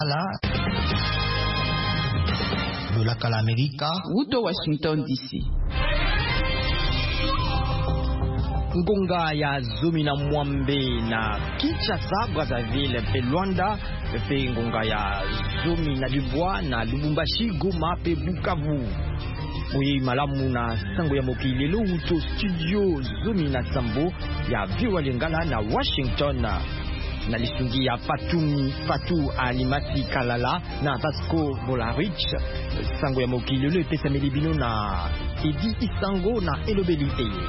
de la Amerika Uto Washington DC. Ngonga ya Zumi na Mwambe na Kinshasa, Brazzaville pe Luanda, pe ngonga ya Zumi na Dubois na Lubumbashi, Goma pe Bukavu. Muyi malamu na sango ya mokili lelo uto studio Zumi na Sambo ya Viwa Lingala na Washington. Na lisungi ya Fatou Alimati Kalala na Vasco Bolarich. Sango ya mokili lelo epesa melibino na Edi Isango na Elobeli Eye.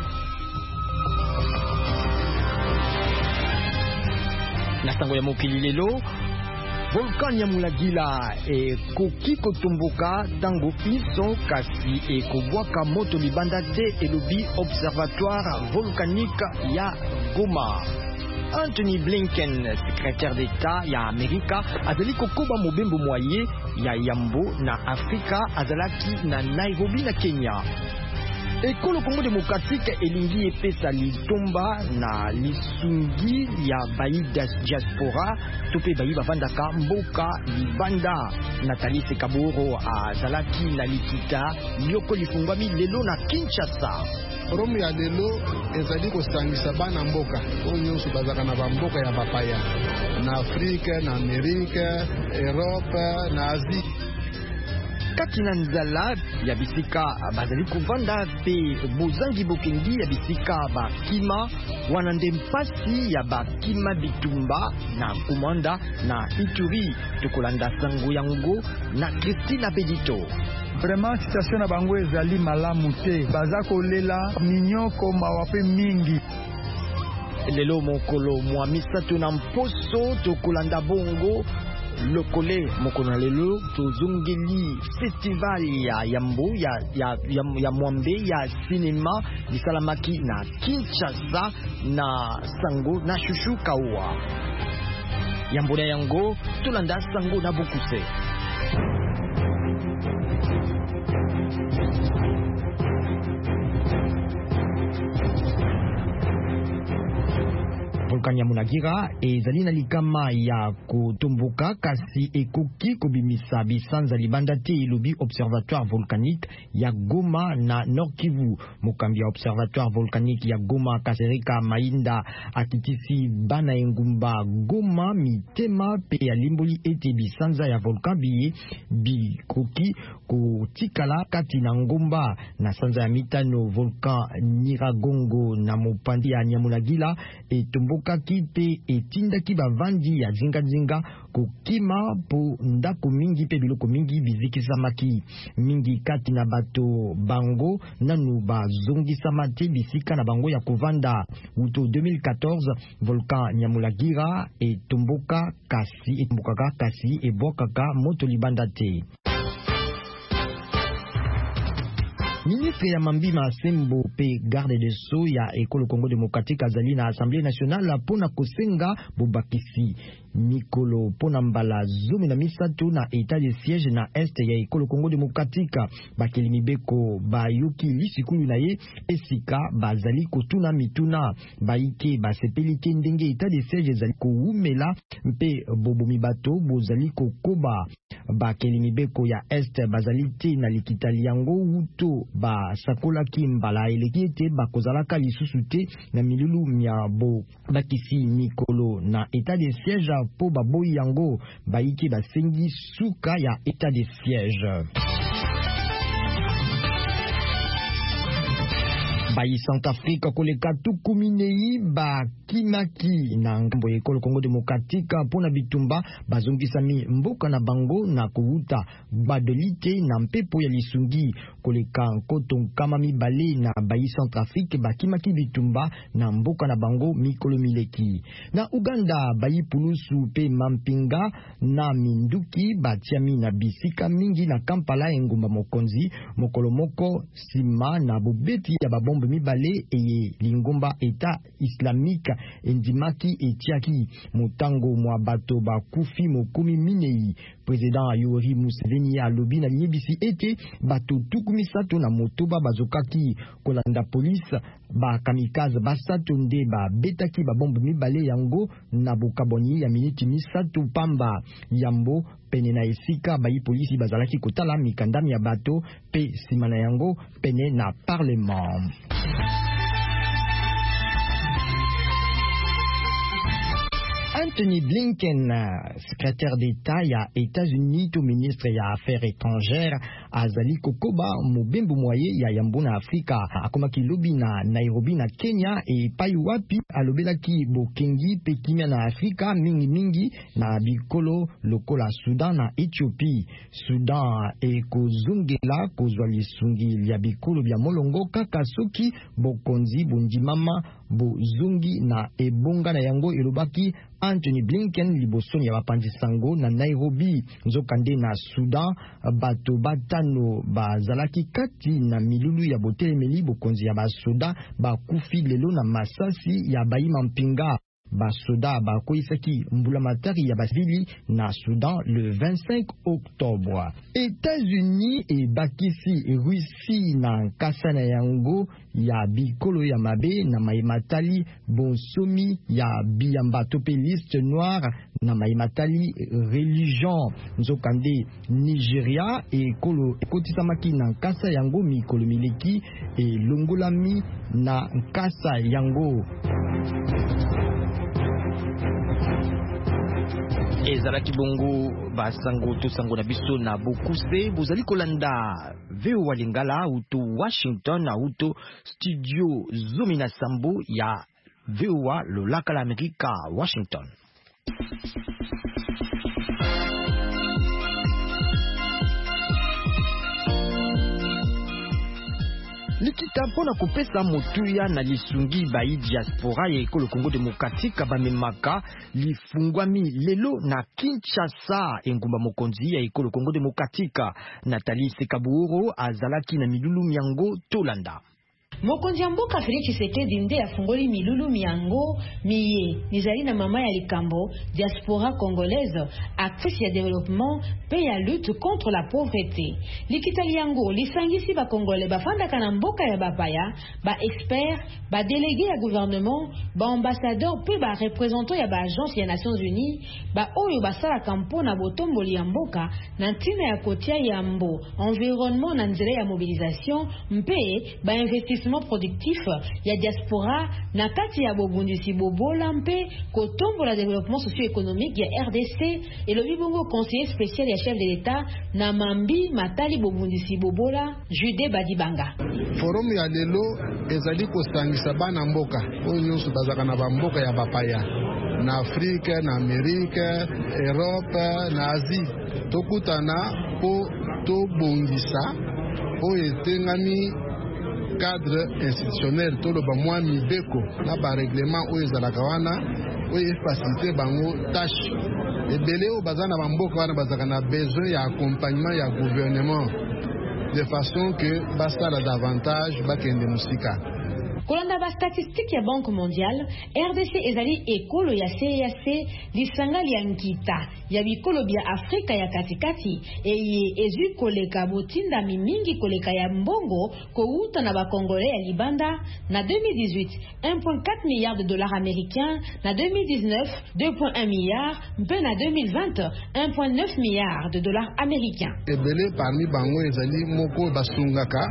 Na sango ya mokili lelo Volcan Nyamulagila koki kotomboka tango iso kasi ekobwaka moto libanda te elobi Observatoire volcanique ya Goma. Anthony Blinken, secrétaire d'État ya Amerika, azali kokoba mobembo moye ya Yambo na Afrika, azalaki na Nairobi na Kenya. Ekolo Congo démocratique elingi epesa litomba na lisungi ya bayi diaspora tope bayi bavandaka mboka libanda. Nathalie Sekaboro azalaki na likita lioko lifungwami lelo na Kinshasa. Romu ya lelo ezali kosangisa bana mboka oyo nyonso bazaka na bamboka ya bapaya na Afrika, na Amerika, Europe, na Asie. Kati na nzala ya bisika bazali kovanda pe bozangi bokengi ya bisika bakima wana nde mpasi ya bakima bitumba na Komanda na Ituri. Tokolanda sango yango na Christina Bedito. Vraiment situation na bango ezali malamu te, baza kolela minyoko mawape mingi. Lelo mokolo mwa misato na mposo tokolanda bongo lokole mokona lelo tozongeli festival ya Yambo ya Mwambe ya cinema lisalamaki na Kinshasa na sango na Shushu Kawa. Yambo na yango tolanda sango na Bokuse. Volcan Nyamulagila ezali na likama ya kotomboka kasi ekoki kobimisa bisanza libanda te elobi Observatoire volcanique ya Goma na Nord Kivu. Mokambi ya Observatoire volcanique ya Goma Kasereka Mainda akitisi bana engumba Goma mitema pe ya limboli ete bisanza ya volcan biye bikoki kotikala kati na ngomba na sanza ya mitano volcan Nyiragongo na mopandi ya Nyamulagila etomboka kipe etindaki bavandi ya zinga kokima po ndako mingi pe biloko mingi bizikisamaki mingi kati na bato bango nanu bazongisama te bisika na bango ya kovanda. Uto 2014 Volcan Nyamulagila etombokaka kasi ebwakaka moto libanda te. Ministre ya Mambima Sembo pe garde de Sceaux ya Ekolo Congo démocratique azali na Assemblée nationale pona kosenga bobakisi mikolo pona mbala Zumi na misato na état de siège na est ya Ekolo Congo démocratique. Bakeli mibeko bayuki lisikulu na ye esika bazali kotuna mituna baike basepelike ndenge état de siège ezali koumela mpe bobo mibato bozali kokoba. Bakeli mibeko ya est bazali te na likitali yango uto ba sakolaki mbala eleki ete bakozalaka lisusu te na milulu miabo bakisi mikolo na état de siège po baboyi yango baiki basengi suka ya état de siège. Bayi Centrafrique koleka tukuminei ba kimaki na ngambo ya Ekolo Congo démocratique pona bitumba bazongisami mboka na bango na kuuta badelite na mpepo ya lisungi koleka nkoto nkama mibale na bayi Centrafrique bakimaki bitumba na mboka na bango mikolo mileki. Na Uganda bayi pulusu pe mampinga na minduki batiami na bisika mingi na Kampala engumba mokonzi mokolo moko sima na bobeti ya babombe mibale eye lingomba État islamique endimaki etiaki motango mwa bato bakufi mokumi minei. Président Yoweri Museveni alobi na liebisi ete bato tukumi sato na motoba bazokaki kolanda police ba kamikaze basato nde babetaki babombe mibale yango na bokaboni ya miniti misato pamba yambo pene na esika bayi polisi bazalaki kotala mikandami ya bato pe nsima na yango pene na parlement. Anthony Blinken, secrétaire d'État ya États-Unis to ministre ya Affaires étrangères azali kokoba mobembo moye ya yambo na Afrika akomaki lobi na Nairobi na Kenya e pai wapi alobelaki bokengi pe kimia na Afrika mingi na bikolo lokola Sudan na Ethiopie. Sudan e kozungela kozwa lisungi ya bikolo bya molongo kaka soki bokonzi bondimama bozungi na ebonga na yango elobaki Anthony Blinken libosoni ya bapanzi sango na Nairobi. Nzokande na Sudan bato batano bazalaki kati na milulu ya botelemeli bokonzi ya basoda bakufi lelo na masasi ya bayima mpinga. Basoda bakoisaki mbulamatari ya basivili na Sudan le 25 octobre. États-Unis et bakisi Russie na nkasa na yango ya bikolo ya mabe na maimatali bonsomi ya biyamba tope liste noire na maimatali religion. Nzokande Nigeria ekolo ekotisamaki na nkasa yango mikolo mileki e longolami na nkasa yango. Ezalaki bongo basango to sango na biso na bokuse bozali kolanda VOA Lingala uto Washington na uto studio Zomi na Sambo ya VOA lolaka la Amerika Washington. Likita mpona kopesa motuya na lisungi bayi diaspora ya ekolo Congo Demokratika bamemaka lifungwami lelo na Kinshasa engumba mokonzi ya ekolo Congo Demokratika. Nathalie Sekabuoro azalaki na milulu miango tolanda. Mokonzi mboka Félix Tshisekedi nde afungoli milulu miango miye nizali na mama ya likambo diaspora congolaise actrice ya développement pe ya lutte contre la pauvreté. Likitali yango lisangisi ba congolais bafandaka na mboka ya bapaya ba expert ba délégué ya gouvernement ba ambassadeur pe ba représentant ya ba agence ya Nations Unies ba oyo basala kampo na botomboli ya mboka na ntina ya kotia ya mbo environnement na nzela ya mobilisation mpe ba investissement productif ya diaspora na kati ya bobundisi bobola mpe kotombola développement socio-économique ya RDC et le bongo conseiller spécial ya chef de l'État na Mambi Matali bobundisi bobola Jude Badibanga. Forum ya lelo ezali kosangisa bana mboka oyo nyonso bazaka na bamboka ya bapaya na Afrika na Amerika Europe na Asie tokutana po tobongisa oyo etengami cadre institutionnel toloba mwa mibeko na ba règlement oyo ezalaka wana oyo faciliter bango tâche ebele oyo baza na bamboka wana bazaka na besoin ya accompagnement ya gouvernement de façon que basala davantage bakende musika. Kolanda ba statistique ya Banque mondiale, RDC ezali ekolo ya CAC lisangali ya nkita ya bikolo bya Afrika ya katikati eye ezu koleka botinda mingi koleka ya mbongo kouta na ba Congolais ya libanda na 2018 $1.4 milliards américains, na 2019 $2.1 milliards, mpe na 2020 $1.9 milliards américains. Ebele parmi bango ezali moko basungaka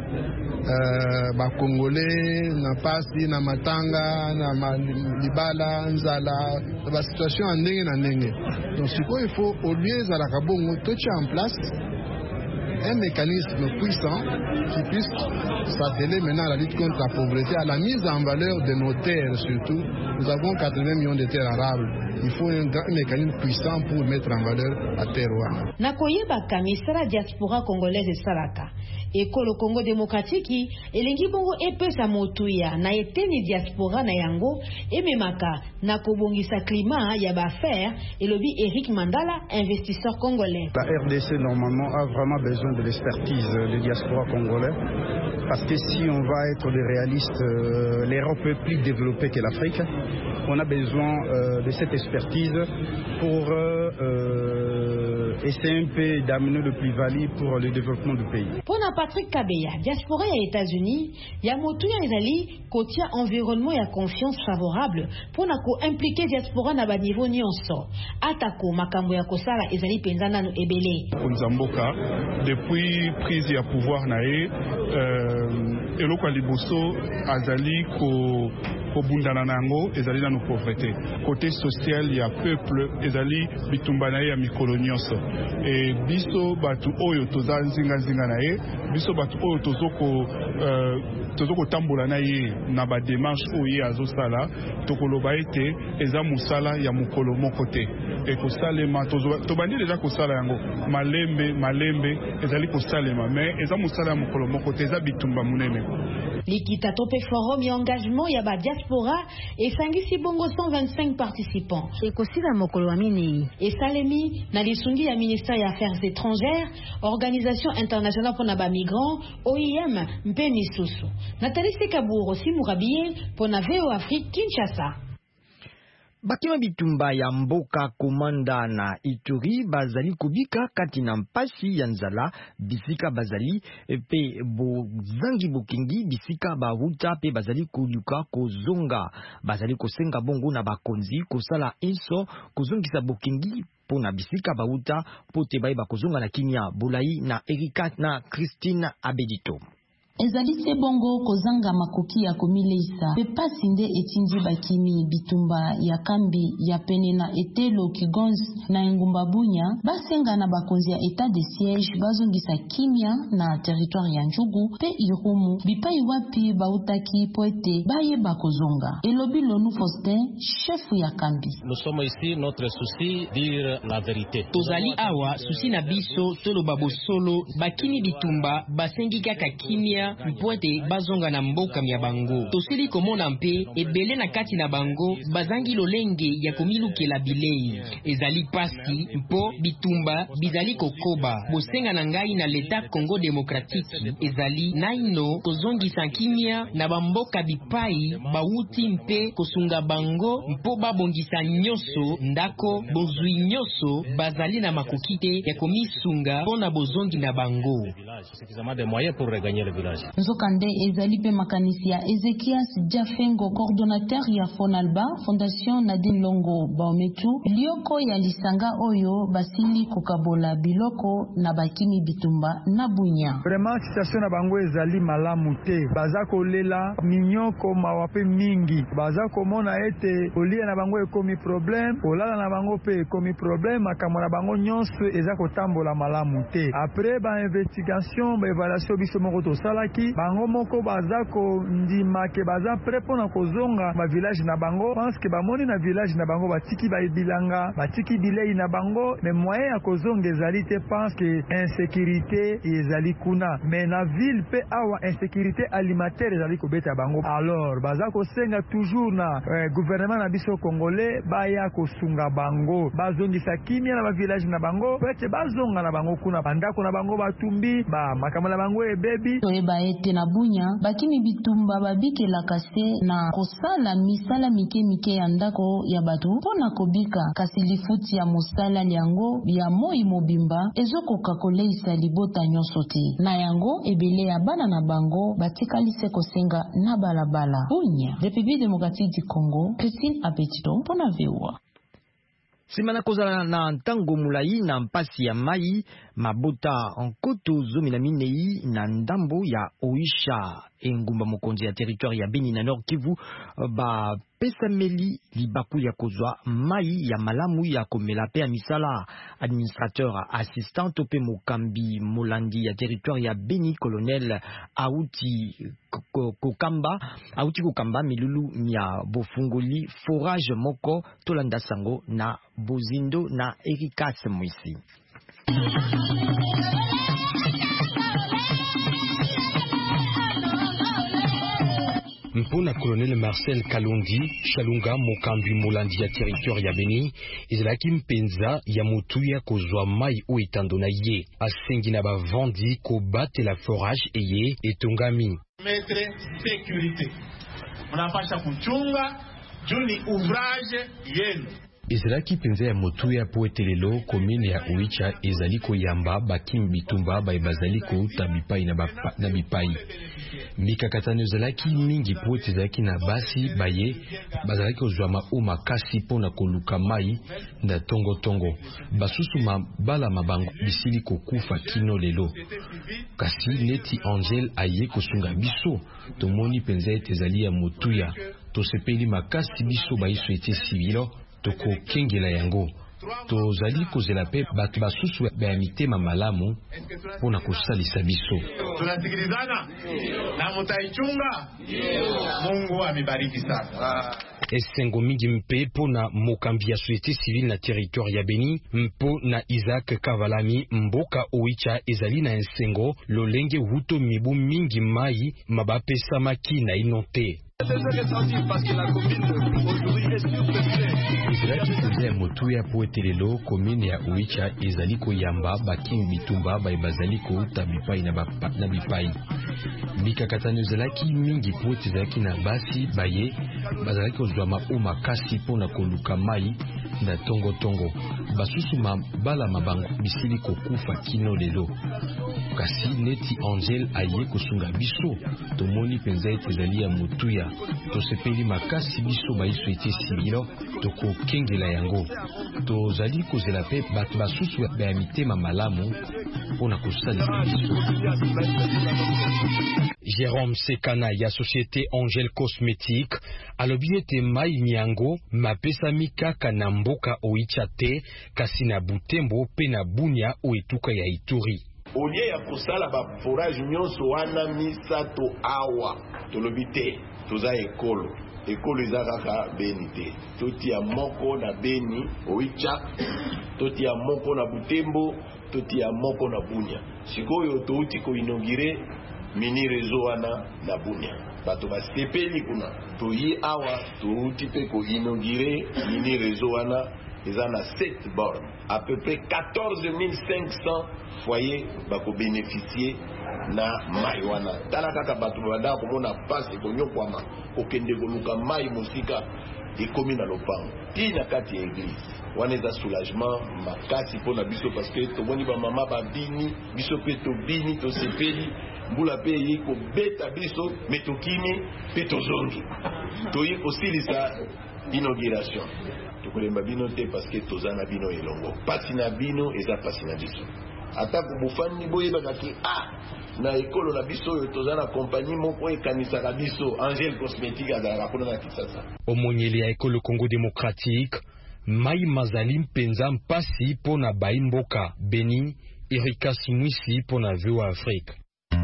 ba Congolais na pasi na matanga na libala nzala ba situation en ndenge na ndenge. Donc il faut au lieu za la kabongo tocha en place un mécanisme puissant qui puisse s'atteler maintenant à la lutte contre la pauvreté, à la mise en valeur de nos terres surtout. Nous avons 80 millions de terres arables. Il faut un mécanisme puissant pour mettre en valeur la terre. Nakoyeba kamisala diaspora congolaise salaka. Ekolo Congo démocratique elengi bongo epesa motuya na eteni diaspora na yango ememaka na kobongisa climat ya baffaire elobi Eric Mandala, investisseur congolais. La RDC normalement a vraiment besoin de l'expertise des diaspora congolais parce que si on va être des réalistes, l'Europe est plus développée que l'Afrique. On a besoin de cette expertise pour essayer un peu d'amener le plus-value pour le développement du pays. Pour Patrick Kabeya, diaspora ya États-Unis, ya motu ya ezali kotia environnement ya confiance favorable pour na ko impliquer diaspora na ba niveau nyonso. Atako makambo ya kosala ezali penza nanu ebele. Nzamboka depuis prise ya pouvoir na eloko liboso azali ko bundana nango ezali na no pauvreté. Côté social ya peuple ezali bitumba na ya mikolo nyonso. Et biso batu oyo toza nzinga na biso batu oyo tozoko tambola na ye na ba démarche oyo azosala tokoloba ete eza musala ya mukolo moko te e kosalema tobandi deja kosala yango malembe ezali kosalema mais eza musala ya mukolo moko te eza bitumba munene. Likita tope forum ya engagement ya ba diaspora esangisi bongo 125 participants. Ekosila mokolo wa minei esalemi na lisungi ya ministère ya affaires étrangères, organisation internationale pour na ba migrants, OIM mpe misusu. Nathalie Sekaburo Simurabiye pour na VO Afrique Kinshasa. Bakima bitumba ya mboka komanda na Ituri bazali kubika kati na mpasi ya nzala bisika bazali pe bozangi bokingi bisika baruta pe bazali kuluka kozonga bazali kosenga bongo na bakonzi kosala inso kozongisa bokingi pona bisika baruta pote baye bakozonga na kimia Bolai na Erika na Christine Abedito. Ezali se bongo kozanga makoki ya komileisa pe pasi nde etindi bakimi bitumba ya kambi ya pene na etelo Kigonzi na engumba Bunya basenga na bakonzi ya etat de siège bazongisa kimia na territoire ya Njugu pe Irumu bipai wapi bautaki poete baye bakozonga elobi Lonu Faustin chef ya kambi. Nous sommes ici, notre souci dire la vérité. Tozali awa souci na biso tolo babosolo bakimi bitumba basengi kaka kimia mpoete bazonga na mboka mya bango. Tosili komona mpe ebele na kati na bango bazangi lolenge ya komilukela bilei. Ezali pasi mpo bitumba bizali kokoba. Bosenga na ngai na leta Congo démocratique ezali naino kozongisa kimia na bamboka bipai bauti mpe kosunga bango mpo babongisa nyoso ndako bozui nyoso bazali na makokite ya komisunga pona bozongi na bango. Suffisamment de moyens pour regagner le village. Nzokande ezali pe makanisi ya Ezekias Jafengo, coordonnateur ya Fonalba, Fondation Nadine Longo Baometu, lioko ya lisanga oyo basili kokabola biloko na bakimi bitumba na Bunya. Vraiment situation na bango ezali malamu te. Baza kolela minyoko mawape mingi. Baza komona ete olia na bango ekomi problème, olala na bango pe ekomi problème, makambo na bango nyonso eza kotambola malamu te. Après ba investigation, ba évaluation biso moko tosalaki bango moko baza ko ndima ke baza prêt pona kozonga ba village na bango parce que bamoni na village na bango batiki ba bilanga batiki bilei na bango mais moyen ya kozonga ezali te parce que insécurité ezali kuna mais na ville pe awa insécurité alimentaire ezali kobeta bango. Alors baza kosenga toujours na gouvernement na biso congolais baya kosunga bango bazongisa kimia na ba village na bango pete bazonga na bango kuna bandako na bango batumbi ba makambo na bango ebebi toyeba ete na Bunya bakimi bitumba babikela kase na kosala misala mike ya ndako ya batu pona kobika kasi lifuti ya mosala yango ya moi mobimba ezokoka koleisa libota nyonso te na yango ebele ya bana na bango batikalise kosenga na balabala. Bunya, République démocratique du Congo, Christine Abedito pona VOA. Simana kozala na ntango mulai na mpasi ya mai mabota nkoto zomi na minei na ndambo ya Oisha engumba mokonzi ya territoire ya Beni na Nord Kivu ba pesameli libaku ya kozwa mai ya malamu ya komela pe ya misala. Administrateur assistant tope mokambi molandi ya territoire ya Beni colonel Auti Kokamba milulu mia bofungoli forage moko tolanda sango na Bozindo na Ericas Mwisi. Mpona colonel Marcel Kalondi Shalunga mokambi molandi ya territoire ya Beni ezalaki mpenza ya motuya kozwa mai o etandona ye asengi na bavandi kobatela forage eye etongami mettre sécurité mnapasha kuchunga juni ouvrage yenu ezalaki mpenza ya motuya po etelelo komine ya Oicha ezali koyamba bakimi bitumba bazali kouta bipai na bipai mikakatano ezalaki mingi po ezalaki na basi baye bazalaki kozwa mao makasi mpona koluka mai na tongo basusu mabala mabango bisili kokufa kino lelo kasi neti Angel aye kosunga biso tomoni mpenza ezali ya motuya tosepeli makasi biso baiso ete civilo toko kengela yango tozali kozela pe bato basusu ya mitema malamu pona kosalisa biso. Tunasikilizana na mutaichunga. Mungu amebariki sana. Esengo mingi mpe pona mokambi ya société civile na territoire ya Beni mpo na Isaac Kavalami mboka Oicha ezali na ensengo lolenge huto mibu mingi mai mabapesa maki na inote. Ezalaki mpenza ya motuya po etelelo komine ya Oicha ezali koyamba bakimi bitumba bazali kouta bipai na bipai mikakatano ezalaki mingi po ezalaki na basi baye bazalaki kozwa mao makasi mpona koluka mai na tongo basusu mabala mabango bisili kokufa kino lelo kasi neti Angel aye kosunga biso tomoni mpenza ezali ya motuya tosepeli makasi biso baiso ete civilo toko kengela yango tozali kozela pe bato basusu ya mitema malamu pona kosalisa biso. Jérôme Sekana ya société Angel Cosmétique alobi ete mai nyango mapesami kaka na mboka Oicha te kasi na Butembo pe na Bunia o etuka ya Ituri. Olie ya kosala ba forage nyonso wana misato awa tolobi te toza ekolo eza kaka Beni te totia moko na Beni Oicha totia moko na Butembo totia moko na Bunia sikoyo touti ko inaugure mini réseau wana na Bunia bato basepeli kuna toyi awa touti pe ko inaugure mini réseau wana eza na 7 bornes à peu près 14 500 foyers bako bénéficier na mai wana tala kaka bato bada komona pasi konyokwama kokende koluka mai mosika ekomi na lopango tina kati ya église wana eza soulagement makasi mpona biso parce que tomoni bamama babini biso mpe tobini tosepeli mbula mpe eyi kobeta biso me tokimi mpe tozongi toyi kosilisa inauguration tokolemba bino te parce que toza na bino elongo pasi na bino eza pasi na biso ata kubufani boyebaka ki na ekolo na biso oyo toza na kompagnie moko ekanisaka biso Angel Cosmétique azalaka kuna na Kisasa. Omonyeli ya ekolo Congo démocratique mai mazali mpenza mpasi pona baimboka Beni Ericas Mwisi pona VOA Afrique.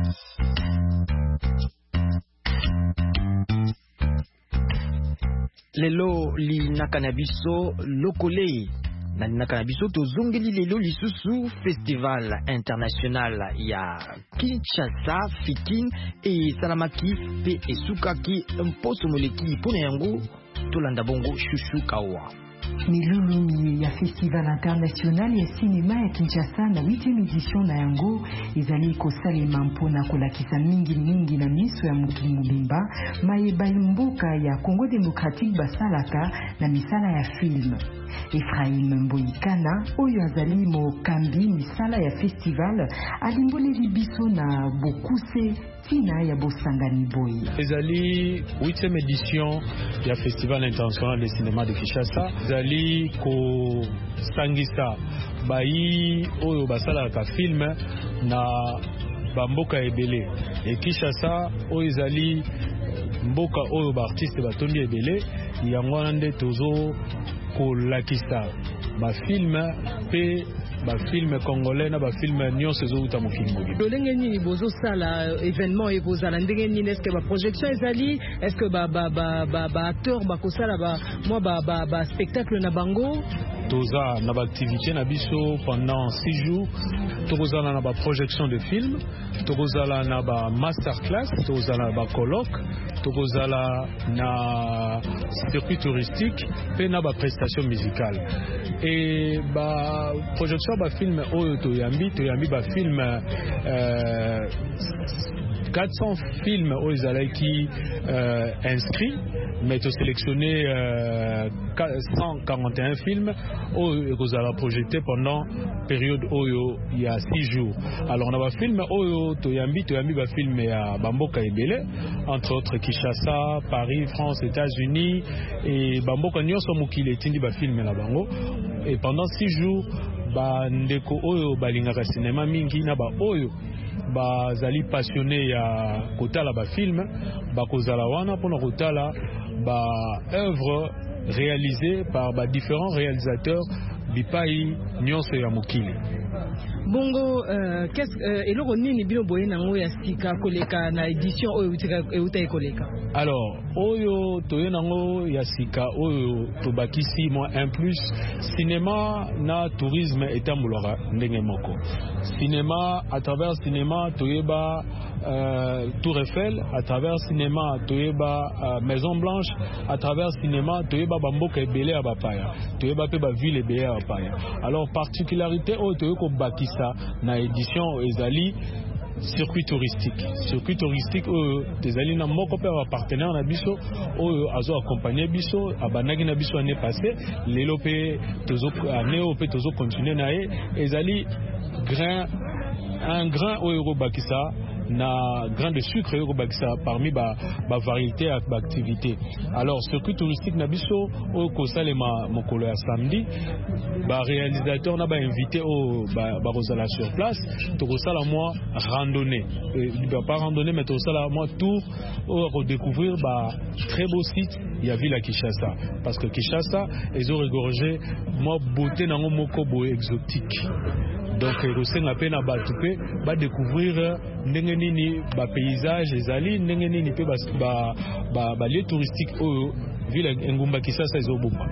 Lelo li nakanabiso lokole na nakanabiso tozongeli lelo lisusu festival international ya Kinshasa Fikin e Salamaki pe esukaki mposo moleki pona yango tolanda bongo Chouchou Kawa. Milulu ya festival international ya cinéma ya Kinshasa na 8e édition na yango ezali kosalema mpona kolakisa mingi na miso ya mokili mobimba mayeba mboka ya Congo démocratique basalaka na misala ya film. Ephraim Mboikana oyo azali mokambi misala ya festival alimboleli biso na bokuse tina ya bosangani boy. Ezali 8e édition ya festival international de cinéma de Kinshasa. Ezali ko sangisa bayi oyo basalaka film na bamboka ebele et Kinshasa oyo ezali mboka oyo ba artiste batondi ebele yango nde tozo kolakisa ba film pe ba film congolais na ba film nyonso ezouta mokili mobimba. Ndenge nini bozo sala événement et bozala ndenge nini est-ce que ba projection ezali est-ce que ba acteur ba kosala ba spectacle na bango toza na ba activité na biso pendant 6 jours tokozala na ba projection de film tokozala na ba masterclass tokozala na ba colloque tokozala na circuit touristique pe na ba prestation musicale et ba projection ba film oyo toyambi ba film 400 films oyo ezalaki inscrits mais to sélectionné 141 films oyo ekozala projeté pendant période oyo il y a 6 jours. Alors na ba film oyo toyambi ba film ya bamboka ebele entre autres Kinshasa, Paris, France, États-Unis et bamboka nyonso mokili etindi ba film na bango et pendant 6 jours ba ndeko oyo balingaka cinéma mingi na ba oyo bazali passionné ya kotala ba film bakozala wana pona kotala ba œuvre réalisée par ba différents réalisateurs bipai nyonso ya mokili. Bongo eloko nini bino boye nango ya sika koleka na édition oyo euta ekoleka? Alors oyo toye nango ya sika oyo tobakisi moi un plus cinéma na tourisme etambulaka ndenge moko. Cinéma à travers cinéma toyeba Tour Eiffel, à travers cinéma toyeba Maison Blanche, à travers cinéma toyeba bamboka ebele ya bapaya toyeba pe ba ville ebele ya bapaya. Alors particularité oyo toyeko bakisa na édition ezali circuit touristique oyo ezali na moko pe ba partenaire na biso oyo azo accompagner biso abanaki na biso année passée lelo pe tozo année oyo pe tozo continuer na ye ezali un grain oyo bakisa na grain de sucre oyo bakisa parmi ba variété ba activité. Alors circuit touristique na biso oyo kosalema mokolo ya samedi ba réalisateur na ba invité au ba rozala sur place to kosala moi randonnée pas randonnée mais to kosala moi tour au redécouvrir ba très beau site ya ville à Kinshasa parce que Kinshasa ezo regorger moi beauté nango moko boye exotique. Donc rosenga pe na batu pe ba découvrir ndenge nini ba paysage ezali ndenge nini pe ba lieu touristique oyo ville engumba Kinshasa ezobumba.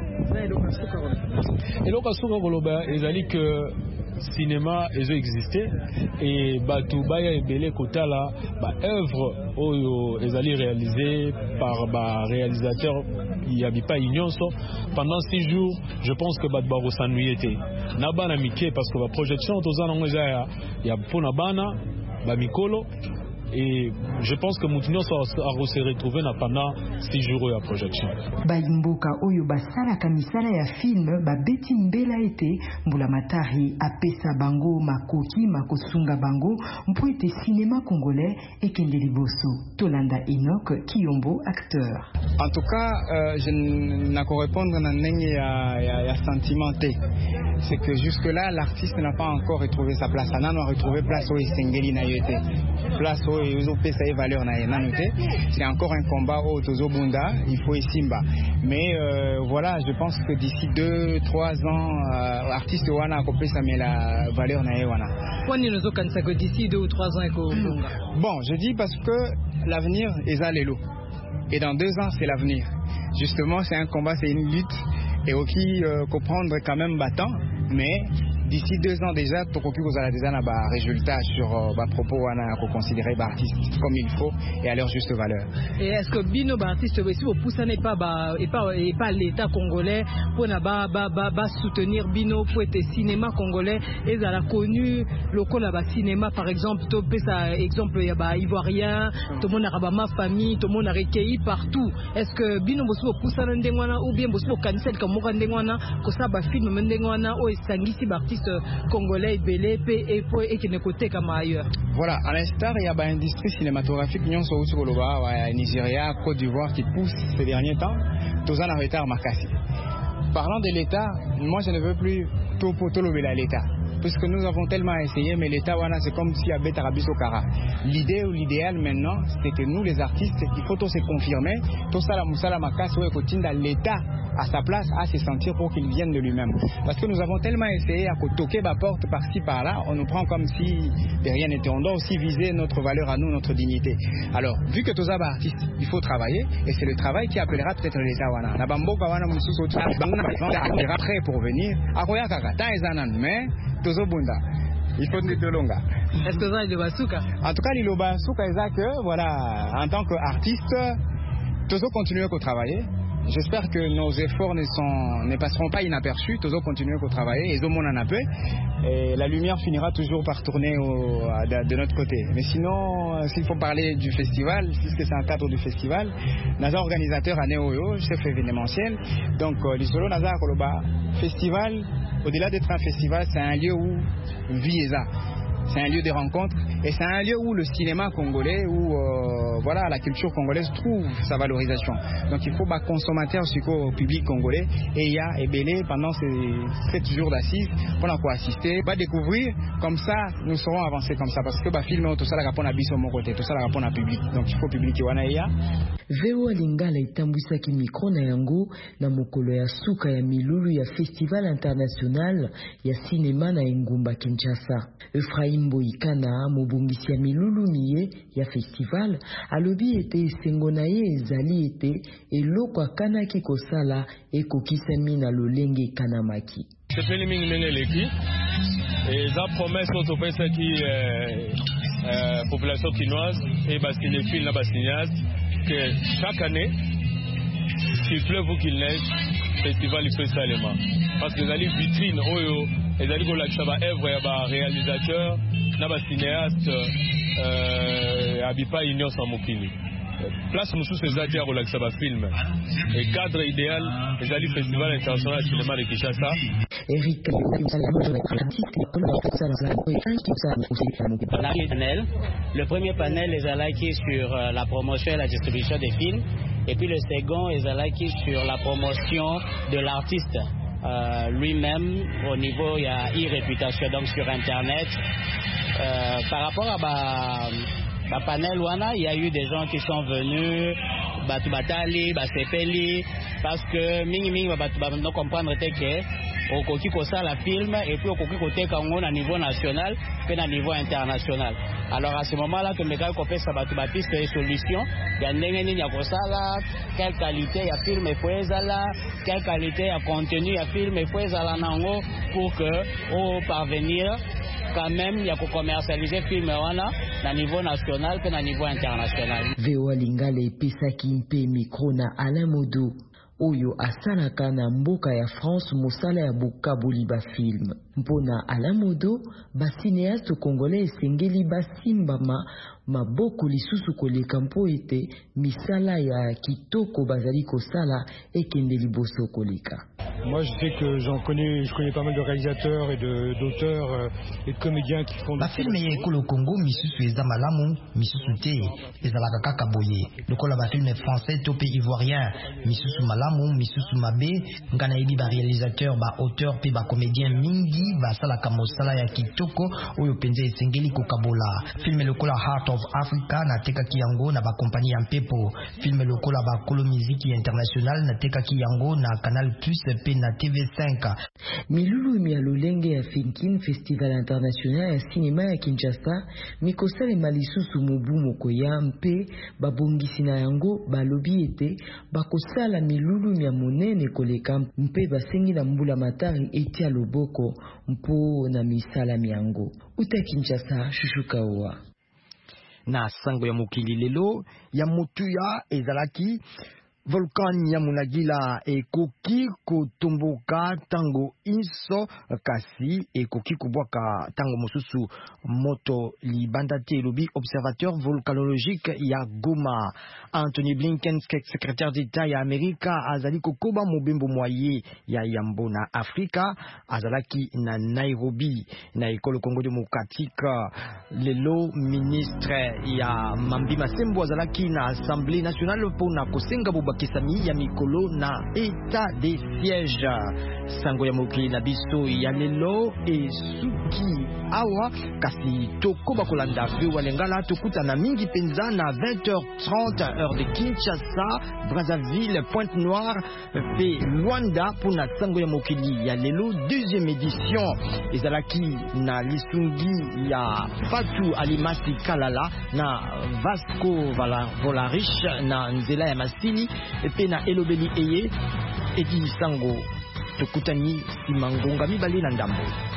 Eloko suka koloba ezali que cinéma ezo existé et batu baya ebele kotala ba œuvre oyo ezali réalisé par ba réalisateur yabipa inyonso pendant 6 jours. Je pense que batu baro s'ennuyer na bana mike parce que ba projection tozana ngoza ya pona bana ba mikolo et je pense que Moutinho a se retrouvé pendant 6 jours de projection. Baimboka oyo basala kamisala ya film ba beti mbela ete mbula matari apesa bango makoki makosunga bango mpo ete cinéma congolais ekende liboso. Tolanda Enoch Kiyombo, acteur. En tout cas, je n'ako répondre na ndenge ya sentimenté. C'est que jusque là l'artiste n'a pas encore retrouvé sa place. Anano a retrouvé place où Sengeli na yete. Place où c'est encore un combat au Tozo Bunda, il faut Simba. Mais voilà, je pense que d'ici 2-3 ans, artiste wana akopé ça met la valeur na wana. D'ici 2 ou 3 ans Bon, je dis parce que l'avenir est à l'élo. Et dans 2 ans, c'est l'avenir. Justement, c'est un combat, c'est une lutte. Et aussi, comprendre quand même battant, mais d'ici 2 ans déjà, Tokoki Kozala déjà n'a pas résultat sur propos qu'on considérait artiste comme il faut et à leur juste valeur. Et est-ce que Bino artiste aussi vous poussez n'est pas l'État congolais pour soutenir Bino pour être cinéma congolais et ça a connu le là cinéma par exemple tout ça exemple il y a ivoirien tout le monde a ma famille tout le monde a recueilli partout. Est-ce que Bino vous poussez ndengwana ou bien vous cancel comme ndengwana que ça ba film ndengwana ou sangisi artiste congolais belé et qui ne côté comme ailleurs. Voilà, à l'instar il y a une industrie cinématographique nyonso au Koloba, Nigeria, Côte d'Ivoire qui pousse ces derniers temps. Tous en retard makasi. Parlant de l'État, moi je ne veux plus tout lever à l'État. puisque nous avons tellement essayé, mais l'État, voilà, c'est comme si avait Tarabiso Kara. L'idée ou l'idéal maintenant, c'est que nous, les artistes, il faut tout se confirmer, tout ça, la Moussala Makas, l'État à sa place à se sentir pour qu'il vienne de lui-même. Parce que nous avons tellement essayé à toquer ma porte par-ci par-là, on nous prend comme si de rien n'était. On doit aussi viser notre valeur à nous, notre dignité. Alors, vu que tous les artistes, il faut travailler, et c'est le travail qui appellera peut-être l'État. La bambo kawana mususu sera prêt pour venir. Akoya kakata ezanan, mais tozo bunda. Il faut de longa. Est-ce que ça est de Basuka? En tout cas, l'Ilo Basuka est que, voilà, en tant qu'artiste, tozo continuer à travailler. J'espère que nos efforts ne passeront pas inaperçus. Toujours continuer à travailler. Et la lumière finira toujours par tourner de notre côté. Mais sinon, s'il faut parler du festival, puisque c'est un cadre du festival, Naza organisateur à Néoyo, chef événementiel. Donc, l'Isolo Naza Koloba, festival, au-delà d'être un festival, c'est un lieu où vie est là. C'est un lieu de rencontre et c'est un lieu où le cinéma congolais, où voilà, la culture congolaise trouve sa valorisation. Donc il faut consommateur au public congolais et il y a Ebélé pendant ces 7 jours d'assises pour assister, découvrir, comme ça nous serons avancés comme ça parce que film tout ça la répond à biso mon côté, tout ça la répond à public. Donc il faut public wana. Veo Lingala itambwisaki micro na yango na mokolo ya suka ya milulu ya Festival International ya Cinéma na Engumba Kinshasa. Efraim Boikana mobungisi ya milulu miye ya festival alobi ete esengo na ye ezali ete eloko akanaki kosala ekokisami na lolenge kanamaki. Sepeli mingi ndenge eleki eza promesse oyo topesaki population kinoise et bacinéphile na basignase que chaque année, s'il pleuve ou qu'il neige, le festival il fait ça les mains. Parce que les vitrines, les œuvres, les réalisateurs, les cinéastes, Abipa Union sans Mokini. Place Moussou c'est Zatia Relaxaba film. Et cadre idéal, les Festival international de cinéma de Kinshasa. Le premier panel est Zalaki sur la promotion et la distribution des films. Et puis le second est Zalaki sur la promotion de l'artiste lui-même. Au niveau, il y a e-réputation donc sur Internet. Par rapport à la panel Wana, il y a eu des gens qui sont venus, Batali, Basepeli, parce que Mingi va comprendre que au Koki Kosa la film et puis au Koki Kote Kango à niveau national puis à niveau international. Alors à ce moment-là, que mes gars copient ça piste de solution, il y a n'engeni ya Kosala, quelle qualité il y a film et Fouezala, quelle qualité il y a contenu il y a film et Fouezala nango pour que au parvenir quand même il y a pour commercialiser film wana na niveau national puis na niveau international. VOA Lingala epesaki mpe micro na Alain Modo oyo asalaka na mboka ya France mosala ya bokaboli ba film. Mpona Alain Modo, ba cinéaste congolais esengeli basimbama maboko lisusu koleka mpo ete misala ya kitoko bazali kosala ekende liboso koleka. Moi je sais que je connais pas mal de réalisateurs et d'auteurs et de comédiens qui font des films ya ekolo Congo misusu eza malamu misusu te ezalaka kaka boye lokola ba film français to pe ivoirien misusu malamu misusu mabe ngana yebi ba réalisateur ba auteur pe ba comédien mingi basalaka mosala ya kitoko oyo penza esengeli kokabola. Film lokola Heart of Africa na tekaki yango na ba compagnie ya mpepo, film lokola ba Kolo Musique International na tekaki yango na Canal Plus pe na TV5. Milulu mi alolenge ya Finkin Festival International ya Cinéma ya Kinshasa mikosale malisusu mobu mokoya mpe babongisi na yango balobi ete bakosala milulu mi monene koleka mpe basengi na mbula matari etia loboko mpo na misala miango. Uta Kinshasa, Shushukawa. Na sango ya mokili lelo ya motuya ezalaki volcan ya Munagila ekoki kotomboka tango inso kasi ekoki kubwaka tango mosusu moto libanda te lobi observateur volcanologique ya Goma. Anthony Blinken, secrétaire d'État ya Amerika, azali kokoba mobembo moye ya yambo na Afrika, azalaki na Nairobi na ekolo Congo démocratique. Lelo ministre ya Mambi Masembo azalaki na Assemblée nationale pour na kosenga bwakisami ya mikolo na état de siège. Sango ya mokili na biso ya lelo esuki awa kasi tokoba kolanda pe walengala tokutana mingi penza na 20h30 heure de Kinshasa, Brazzaville, Pointe-Noire pe Luanda pona sango ya mokili ya lelo deuxième édition ezalaki na lisungi ya Fatou Alimasi Kalala na Vasco Volarich na nzela ya Masini pe na elobeli eye edi sango tokutani simangonga mibali na ndambo.